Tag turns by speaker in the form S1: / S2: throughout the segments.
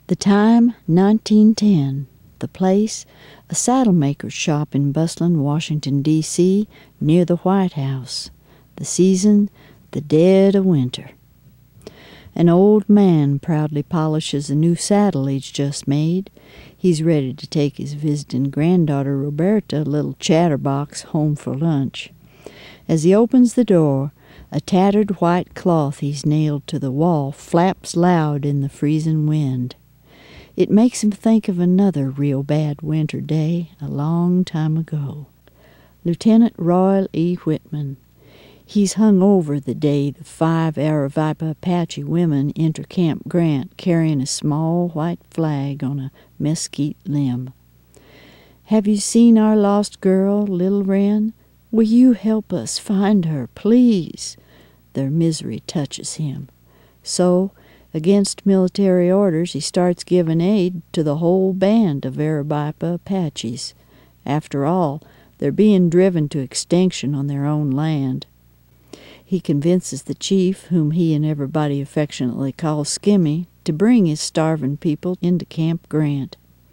S1: The time, 1910. The place, a saddle-maker's shop in bustling Washington, D.C., near the White House. The season, the dead of winter. An old man proudly polishes a new saddle he's just made. He's ready to take his visiting granddaughter Roberta, little chatterbox, home for lunch. As he opens the door, a tattered white cloth he's nailed to the wall flaps loud in the freezing wind. It makes him think of another real bad winter day a long time ago. Lieutenant Royal E. Whitman. He's hung over the day the 5 Aravaipa Apache women enter Camp Grant carrying a small white flag on a mesquite limb. "Have you seen our lost girl, Little Wren? Will you help us find her, please?" Their misery touches him. So, against military orders, he starts giving aid to the whole band of Aravaipa Apaches. After all, they're being driven to extinction on their own land. He convinces the chief, whom he and everybody affectionately calls Skimmy, to bring his starving people into Camp Grant.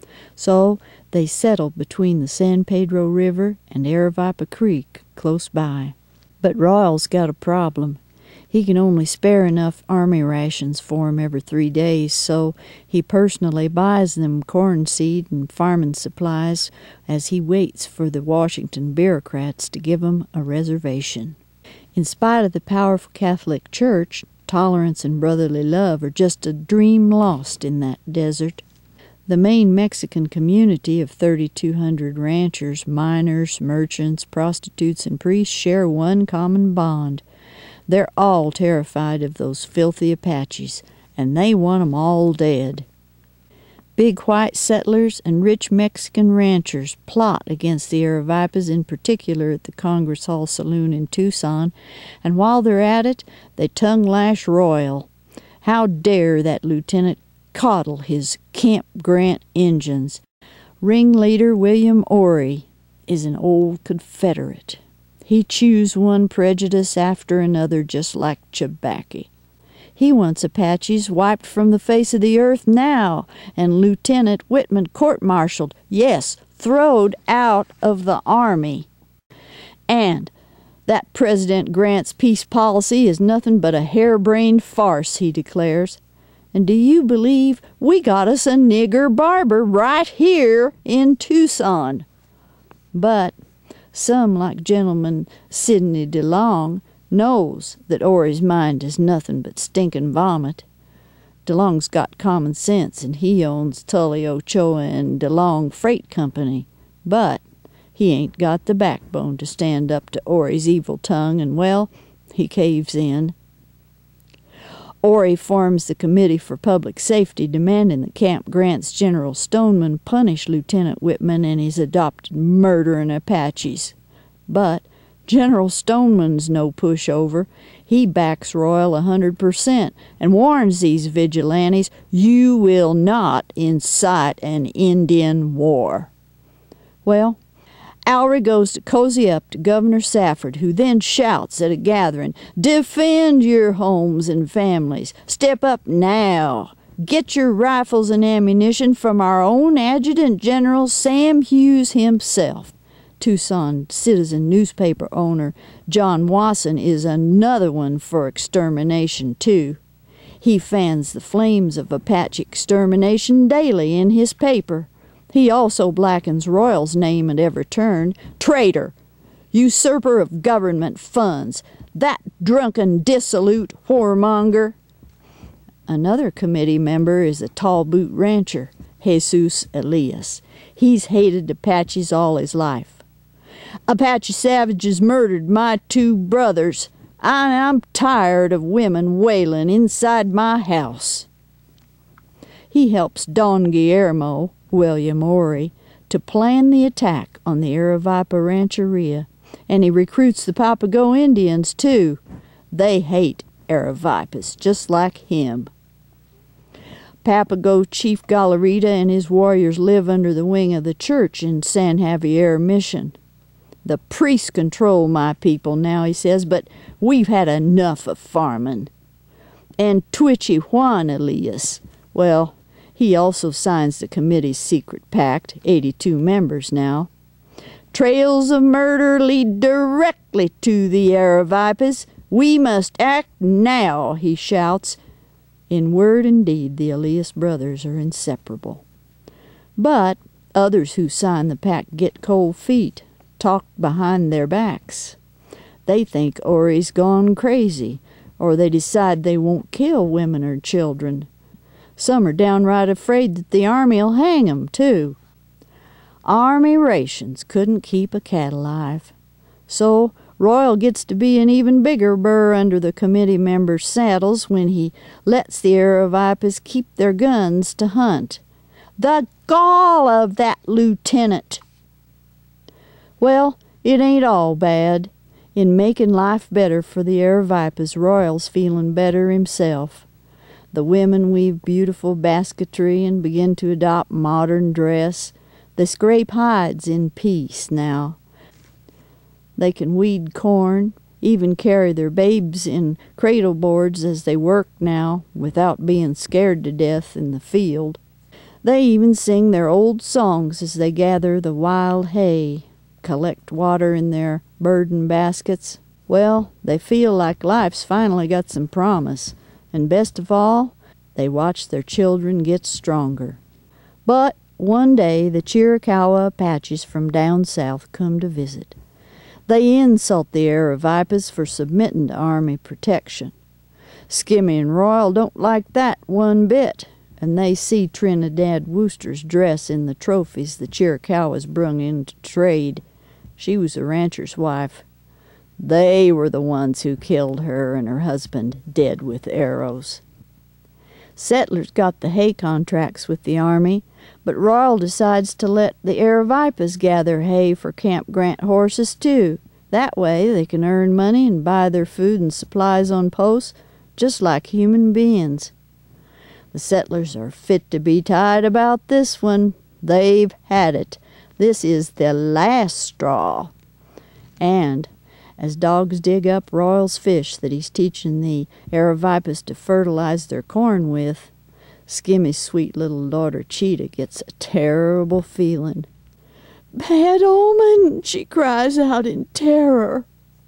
S1: So they settle between the San Pedro River and Aravaipa Creek close by. But Royal's got a problem. He can only spare enough army rations for 'em every 3 days, so he personally buys them corn seed and farming supplies as he waits for the Washington bureaucrats to give 'em a reservation. In spite of the powerful Catholic Church, tolerance and brotherly love are just a dream lost in that desert. The main Mexican community of 3,200 ranchers, miners, merchants, prostitutes, and priests share one common bond. They're all terrified of those filthy Apaches, and they want 'em all dead. Big white settlers and rich Mexican ranchers plot against the Aravaipas, in particular at the Congress Hall Saloon in Tucson, and while they're at it, they tongue-lash Royal. How dare that lieutenant coddle his Camp Grant Injuns? Ringleader William Ory is an old Confederate. He chews one prejudice after another just like tobacco. He wants Apaches wiped from the face of the earth now, and Lieutenant Whitman court-martialed, yes, throwed out of the Army. And that President Grant's peace policy is nothing but a harebrained farce, he declares. And do you believe we got us a nigger barber right here in Tucson? But some, like Gentleman Sidney DeLong, knows that Ory's mind is nothing but stinking vomit. DeLong's got common sense, and he owns Tully Ochoa and DeLong Freight Company. But he ain't got the backbone to stand up to Ory's evil tongue, and, well, he caves in. Ory forms the Committee for Public Safety, demanding that Camp Grant's General Stoneman punish Lieutenant Whitman and his adopted murdering Apaches. But General Stoneman's no pushover. He backs Royal 100% and warns these vigilantes, "You will not incite an Indian war." Well, Alry goes to cozy up to Governor Safford, who then shouts at a gathering, "Defend your homes and families. Step up now. Get your rifles and ammunition from our own Adjutant General Sam Hughes himself." Tucson Citizen newspaper owner John Wasson is another one for extermination, too. He fans the flames of Apache extermination daily in his paper. He also blackens Royal's name at every turn. "Traitor! Usurper of government funds! That drunken, dissolute whoremonger!" Another committee member is a tall-boot rancher, Jesus Elias. He's hated Apaches all his life. "Apache savages murdered my 2 brothers. I'm tired of women wailing inside my house." He helps Don Guillermo, William Ory, to plan the attack on the Aravaipa Rancheria, and he recruits the Papago Indians, too. They hate Aravaipas, just like him. Papago Chief Galarita and his warriors live under the wing of the church in San Javier Mission. "The priests control my people now," he says, "but we've had enough of farming." And Twitchy Juan Elias, well, He also signs the committee's secret pact, 82 members now. Trails of murder lead directly to the Aravaipas. We must act now, he shouts. In word and deed, the Elias brothers are inseparable. But others who sign the pact get cold feet, talk behind their backs. They think Ori's gone crazy, or they decide they won't kill women or children. Some are downright afraid that the Army'll hang 'em, too. Army rations couldn't keep a cat alive. So Royal gets to be an even bigger burr under the committee members' saddles when he lets the Aravaipas keep their guns to hunt. The gall of that lieutenant! Well, it ain't all bad. In making life better for the Aravaipas, Royal's feeling better himself. The women weave beautiful basketry and begin to adopt modern dress. They scrape hides in peace now. They can weed corn, even carry their babes in cradle boards as they work now, without being scared to death in the field. They even sing their old songs as they gather the wild hay, collect water in their burden baskets. Well, they feel like life's finally got some promise, and best of all, they watch their children get stronger. But one day the Chiricahua Apaches from down south come to visit. They insult the Aravaipas for submitting to Army protection. Skimmy and Royal don't like that one bit, and they see Trinidad Wooster's dress in the trophies the Chiricahuas brung in to trade. She was a rancher's wife. They were the ones who killed her and her husband dead with arrows. Settlers got the hay contracts with the Army, but Royal decides to let the Aravaipas gather hay for Camp Grant horses, too. That way they can earn money and buy their food and supplies on posts, just like human beings. The settlers are fit to be tied about this one. They've had it. This is the last straw. And as dogs dig up Royal's fish that he's teaching the Aravaipas to fertilize their corn with, Skimmy's sweet little daughter Cheetah gets a terrible feeling. "Bad omen!" she cries out in terror.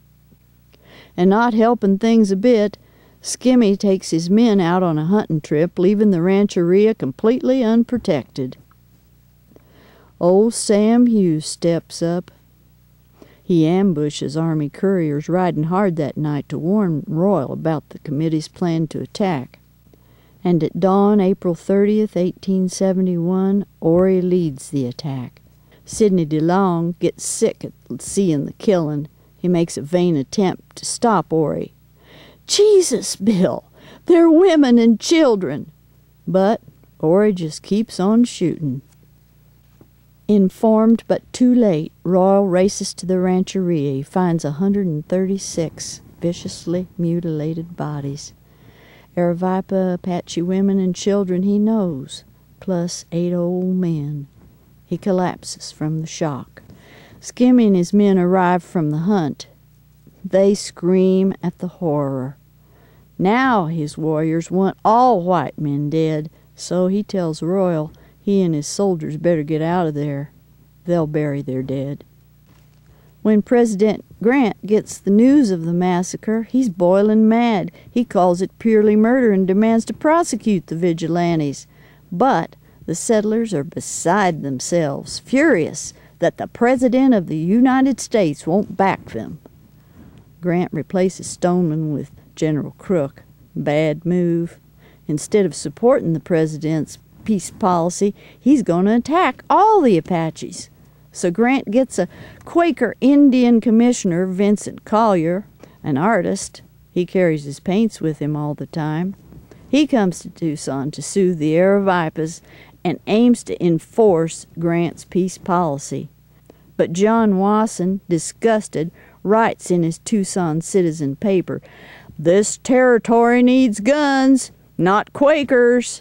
S1: And not helping things a bit, Skimmy takes his men out on a hunting trip, leaving the rancheria completely unprotected. Old Sam Hughes steps up. He ambushes Army couriers riding hard that night to warn Royal about the committee's plan to attack. And at dawn, April 30th, 1871, Ori leads the attack. Sidney DeLong gets sick at seeing the killing. He makes a vain attempt to stop Ori. "Jesus, Bill, they're women and children." But Ori just keeps on shooting. Informed but too late, Royal races to the rancheria. He finds 136 viciously mutilated bodies. Aravaipa, Apache women and children he knows, plus 8 old men. He collapses from the shock. Skimmy and his men arrive from the hunt. They scream at the horror. Now his warriors want all white men dead, so he tells Royal he and his soldiers better get out of there. They'll bury their dead. When President Grant gets the news of the massacre, he's boiling mad. He calls it purely murder and demands to prosecute the vigilantes. But the settlers are beside themselves, furious that the President of the United States won't back them. Grant replaces Stoneman with General Crook. Bad move. Instead of supporting the President's peace policy, he's going to attack all the Apaches. So Grant gets a Quaker Indian commissioner, Vincent Collier, an artist. He carries his paints with him all the time. He comes to Tucson to soothe the Aravaipas and aims to enforce Grant's peace policy. But John Wasson, disgusted, writes in his Tucson Citizen paper, "This territory needs guns, not Quakers."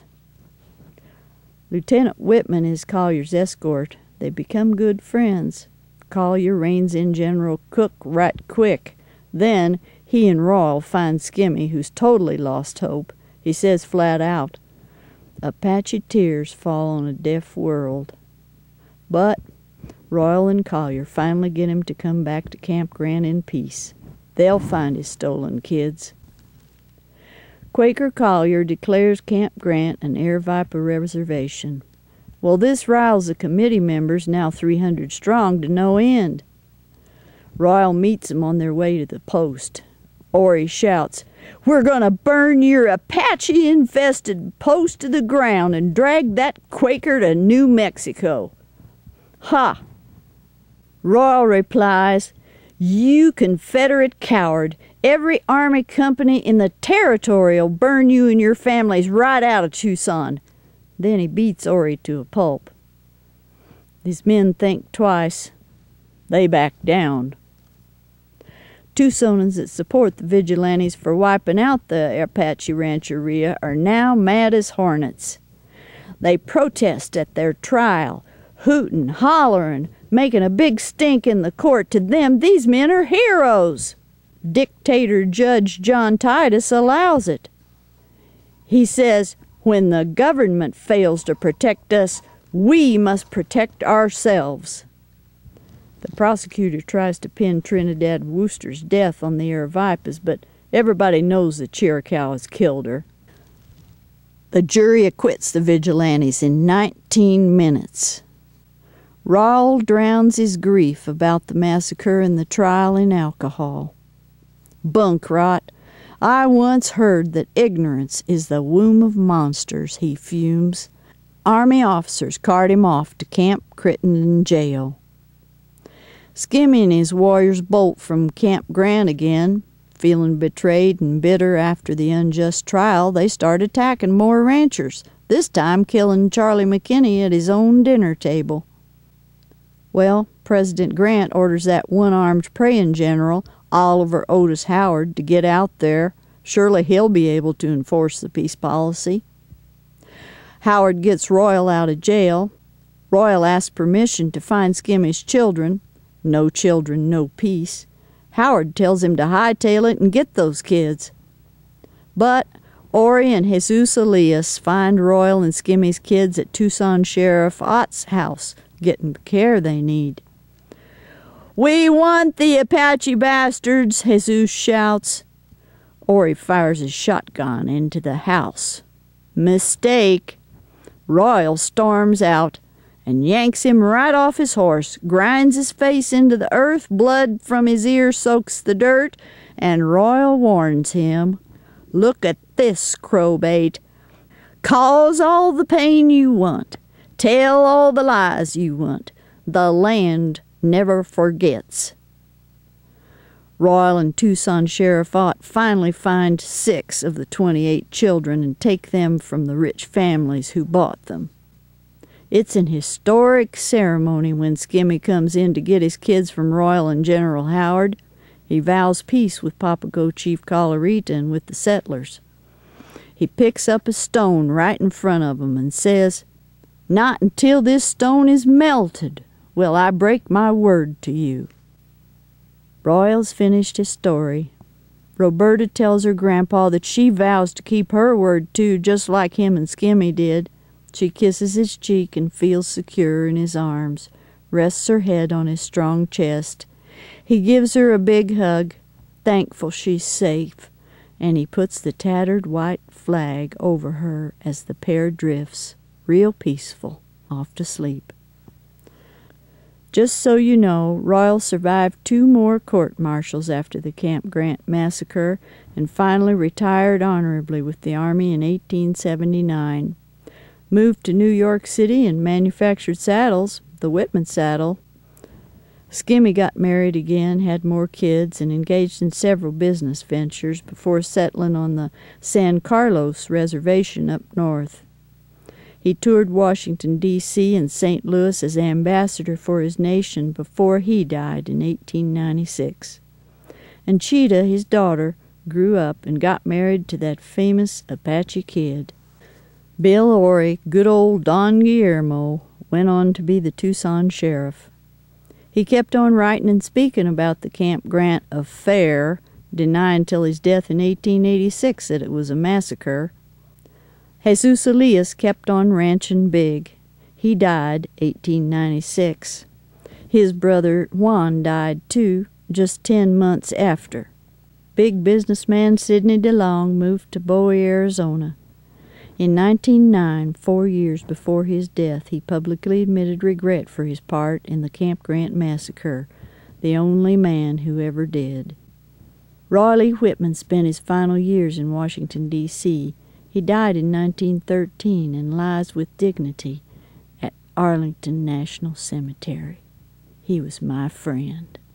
S1: Lieutenant Whitman is Collier's escort. They become good friends. Collier reins in General Cook right quick. Then he and Royal find Skimmy, who's totally lost hope. He says flat out, Apache tears fall on a deaf world. But Royal and Collier finally get him to come back to Camp Grant in peace. They'll find his stolen kids. Quaker Collier declares Camp Grant an Air Viper reservation. Well, this riles the committee members, now 300 strong, to no end. Royal meets them on their way to the post. Oury shouts, "We're going to burn your Apache-infested post to the ground and drag that Quaker to New Mexico." Ha! Royal replies, "You Confederate coward, every army company in the territory'll burn you and your families right out of Tucson." Then he beats Oury to a pulp. His men think twice. They back down. Tucsonans that support the vigilantes for wiping out the Apache Rancheria are now mad as hornets. They protest at their trial, hooting, hollering, making a big stink in the court. To them, these men are heroes. Dictator Judge John Titus allows it. He says, when the government fails to protect us, we must protect ourselves. The prosecutor tries to pin Trinidad Wooster's death on the Air Vipers, but everybody knows the Chiricahua has killed her. The jury acquits the vigilantes in 19 minutes. Royal drowns his grief about the massacre and the trial in alcohol. "Bunk rot. I once heard that ignorance is the womb of monsters," he fumes. Army officers cart him off to Camp Crittenden Jail. Skimmy and his warriors bolt from Camp Grant again. Feeling betrayed and bitter after the unjust trial, they start attacking more ranchers, this time killing Charlie McKinney at his own dinner table. Well, President Grant orders that one-armed praying general, Oliver Otis Howard, to get out there. Surely he'll be able to enforce the peace policy. Howard gets Royal out of jail. Royal asks permission to find Skimmy's children. No children, no peace. Howard tells him to hightail it and get those kids. But Oury and Jesus Elias find Royal and Skimmy's kids at Tucson Sheriff Ott's house, getting the care they need. "We want the Apache bastards," Jesus shouts. Oury fires his shotgun into the house. Mistake. Royal storms out and yanks him right off his horse, grinds his face into the earth, blood from his ear soaks the dirt, and Royal warns him, "Look at this, crowbait. Cause all the pain you want. Tell all the lies you want. The land never forgets." Royal and Tucson Sheriff Ott finally find 6 of the 28 children and take them from the rich families who bought them. It's an historic ceremony when Skimmy comes in to get his kids from Royal and General Howard. He vows peace with Papago Chief Colorita and with the settlers. He picks up a stone right in front of them and says, "Not until this stone is melted will I break my word to you." Royal's finished his story. Roberta tells her grandpa that she vows to keep her word too, just like him and Skimmy did. She kisses his cheek and feels secure in his arms, rests her head on his strong chest. He gives her a big hug, thankful she's safe, and he puts the tattered white flag over her as the pair drifts, real peaceful, off to sleep. Just so you know, Royal survived 2 more court-martials after the Camp Grant massacre and finally retired honorably with the Army in 1879. Moved to New York City and manufactured saddles, the Whitman saddle. Skimmy got married again, had more kids, and engaged in several business ventures before settling on the San Carlos Reservation up north. He toured Washington, D.C. and St. Louis as ambassador for his nation before he died in 1896. And Cheetah, his daughter, grew up and got married to that famous Apache kid. Bill Oury, good old Don Guillermo, went on to be the Tucson sheriff. He kept on writing and speaking about the Camp Grant affair, denying till his death in 1886 that it was a massacre. Jesus Elias kept on ranching big. He died 1896. His brother Juan died too, just 10 months after. Big businessman Sidney DeLong moved to Bowie, Arizona. In 1909, 4 years before his death, he publicly admitted regret for his part in the Camp Grant massacre, the only man who ever did. Roy Lee Whitman spent his final years in Washington, D.C. He died in 1913 and lies with dignity at Arlington National Cemetery. He was my friend.